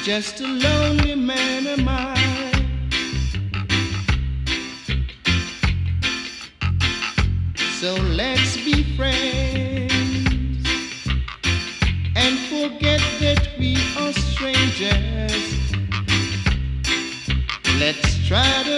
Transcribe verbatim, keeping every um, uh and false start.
Just a lonely man am I. So let's be friends and forget that we are strangers. Let's try to